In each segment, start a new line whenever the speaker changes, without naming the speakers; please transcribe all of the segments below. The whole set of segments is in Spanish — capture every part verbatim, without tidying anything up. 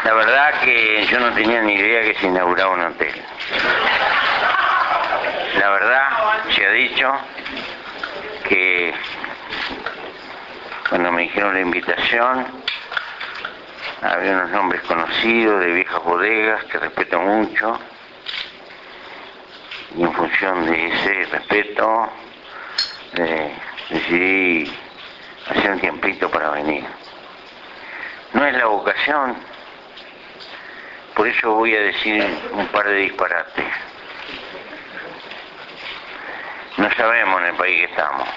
La verdad que yo no tenía ni idea que se inauguraba un hotel. La verdad, se ha dicho que cuando me dijeron la invitación, había unos nombres conocidos de viejas bodegas que respeto mucho, y en función de ese respeto eh, decidí hacer un tiempito para venir. No es la vocación, por eso voy a decir un par de disparates. No sabemos en el país que estamos,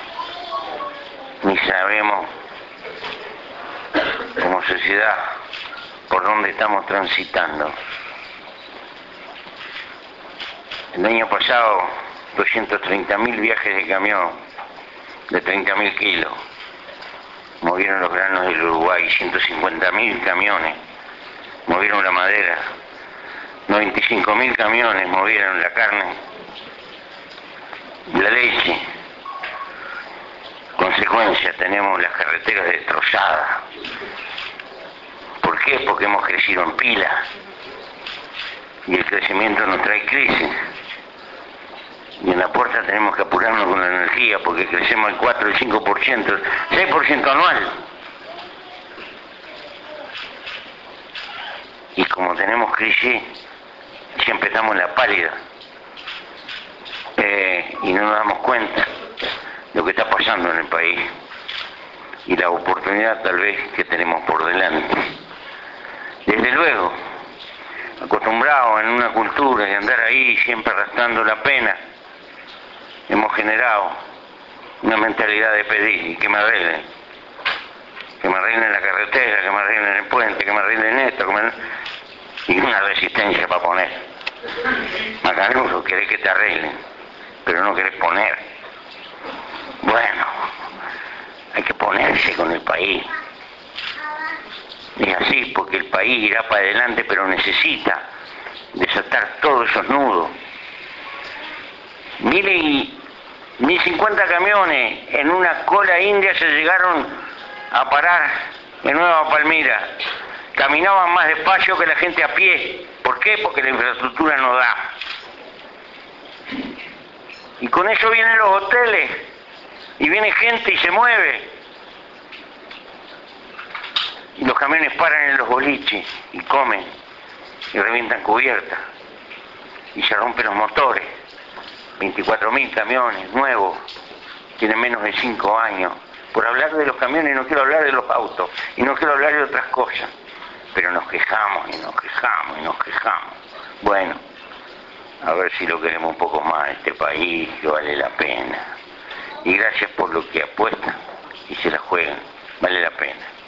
ni sabemos como sociedad por dónde estamos transitando. El año pasado, doscientos treinta mil viajes de camión de treinta mil kilos movieron los granos del Uruguay, ciento cincuenta mil camiones movieron la madera, noventa y cinco mil camiones movieron la carne, la leche. Consecuencia, tenemos las carreteras destrozadas. ¿Por qué? Porque hemos crecido en pila y el crecimiento nos trae crisis. Y en la puerta tenemos que apurarnos con la energía porque crecemos el cuatro, el cinco por ciento, seis por ciento anual. Y como tenemos crisis, siempre estamos en la pálida. Eh, y no nos damos cuenta de lo que está pasando en el país y la oportunidad tal vez que tenemos por delante. Desde luego, acostumbrados en una cultura de andar ahí siempre arrastrando la pena, hemos generado una mentalidad de pedir y que me arreglen, que me arreglen la carretera, que me arreglen el puente, que me arreglen esto, que me... y una resistencia para poner. Macanudo, querés que te arreglen, pero no querés poner. Bueno, hay que ponerse con el país. Es así, porque el país irá para adelante, pero necesita desatar todos esos nudos. Mil y mil cincuenta camiones en una cola india se llegaron a parar en Nueva Palmira. Caminaban más despacio que la gente a pie. ¿Por qué? Porque la infraestructura no da. Y con eso vienen los hoteles, y viene gente y se mueve. Y los camiones paran en los boliches, y comen, y revientan cubiertas, y se rompen los motores. veinticuatro mil camiones nuevos, tienen menos de cinco años. Por hablar de los camiones no quiero hablar de los autos, y no quiero hablar de otras cosas. Pero nos quejamos, y nos quejamos, y nos quejamos. Bueno, a ver si lo queremos un poco más este país, que vale la pena. Y gracias por lo que apuestan y se la juegan, vale la pena.